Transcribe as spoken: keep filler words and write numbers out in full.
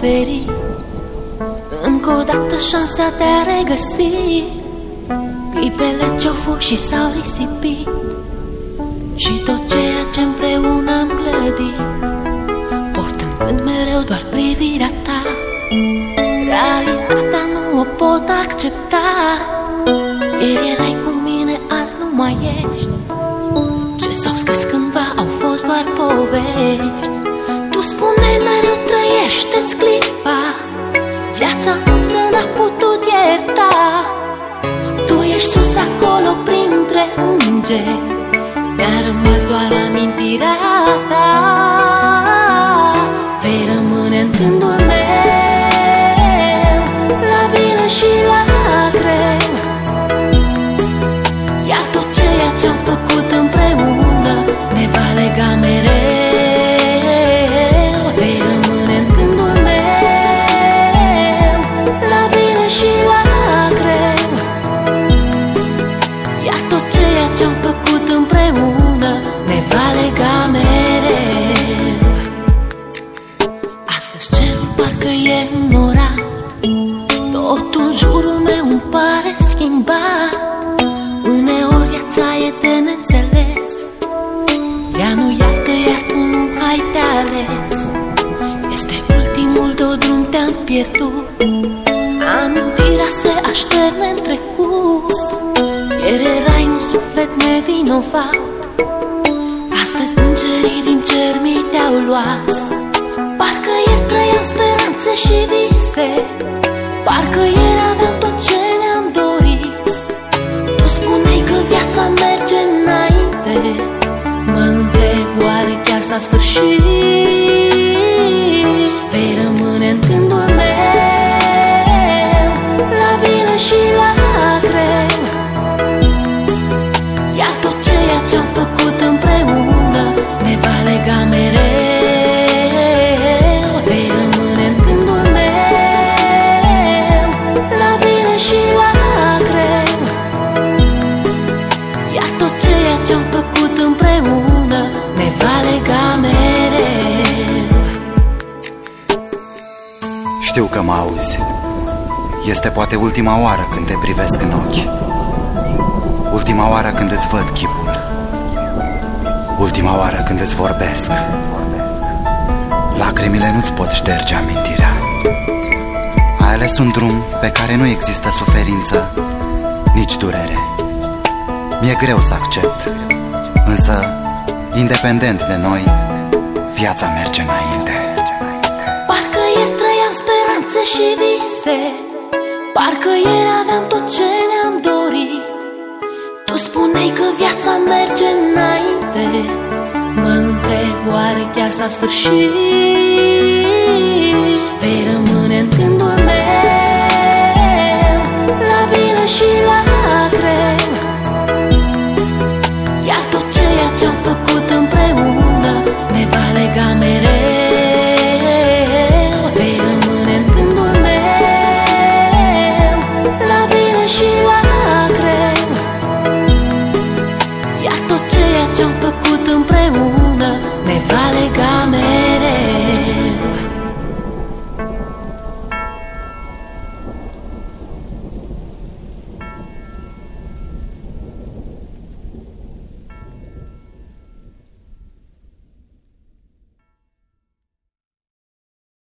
oferi încă o dată șansa de a regăsi clipele ce-au fost și s-au risipit și tot ceea ce împreună am clădit, portând în mereu doar privirea ta. Realitatea nu o pot accepta. Ieri erai cu mine, azi nu mai ești. Ce s-au scris cândva au fost doar povești. Tu spuneai mereu trăiește-ți clipa, viața însă n-a putut ierta. Tu ești sus acolo printre îngeri, mi-a rămas doar amintirea ta. Vei rămâne în gândul meu, la bine și la greu. Iar tot ceea ce-am făcut împreună ne va lega mereu. Vei rămâne în gândul meu, la bine și la greu. Iar tot ceea ce-am făcut împreună ne va lega mereu. Astăzi cerul parcă e înnorat, totul în jurul meu îmi pare schimbat. Uneori viața e de neînțeles, ea nu iartă, iar tu nu ai de ales. Este ultimul tău drum, te-am pierdut, amintirea se așterne în trecut. Ieri erai un suflet nevinovat, astăzi îngerii din cer mi te-au luat. Parcă ieri trăiam speranțe și vise, parcă ieri aveam tot ce ne-am dorit. Tu spuneai că viața merge înainte, mă întreb oare chiar s-a sfârșit. Vei rămâne în gândul meu, la bine și la greu. Iar tot ceea ce-am făcut împreună ne va lega mereu. Vei rămâne în gândul meu, la bine și la greu. Iar tot ceea ce-am făcut împreună ne va lega mereu. Știu că mă auzi. Este poate ultima oară când te privesc în ochi, ultima oară când îți văd chipul, ultima oară când îți vorbesc. Lacrimile nu-ți pot șterge amintirea. Ai ales un drum pe care nu există suferință, nici durere. Mi-e greu să accept, însă, independent de noi, viața merge înainte. Parcă ieri trăiam speranțe și vise, parcă ieri aveam tot ce ne-am dorit. Tu spuneai că viața merge înainte, mă întreb oare chiar s-a sfârșit. Vei rămâne în gândul meu, la bine și la greu. Iar tot ceea ce-am făcut împreună ne va lega mereu. Vei rămâne în gândul meu, la bine și la greu. Iar tot ceea ce-am făcut împreună